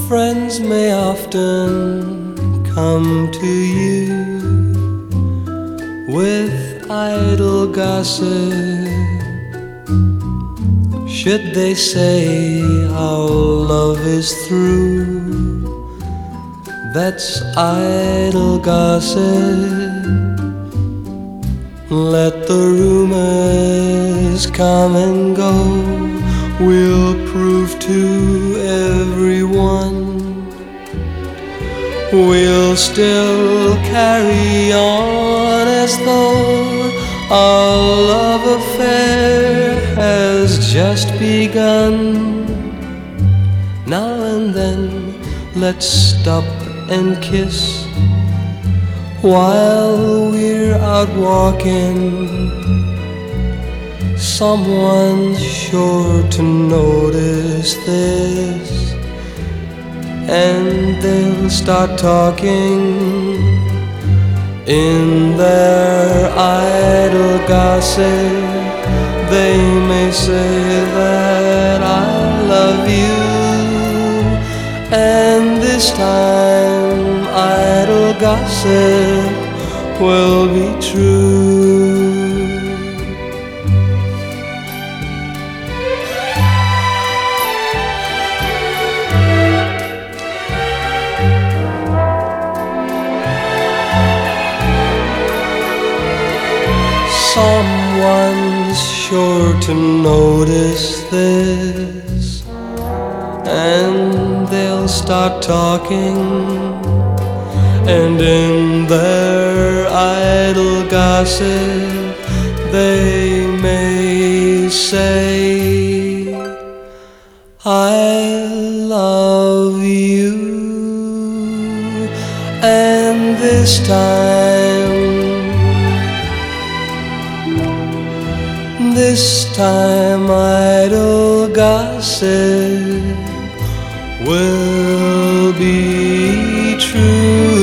Friends may often come to you with idle gossip. Should they say our love is through, that's idle gossip. Let the rumors come and go, we'll prove to everyone we'll still carry on as though our love affair has just begun. Now and then let's stop and kiss while we're out walking. Someone's sure to notice this, and they'll start talking. In their idle gossip, they may say that I love you, and this time idle gossip will be true. Someone's sure to notice this, and they'll start talking. And in their idle gossip, they may say, I love you, and this time idle gossip will be true.